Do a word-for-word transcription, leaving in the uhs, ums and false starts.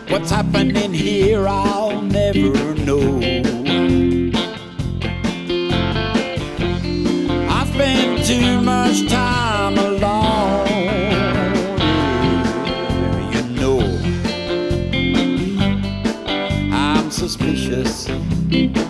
What's happening here, I'll never know. I spend too much time alone. You know, I'm suspicious.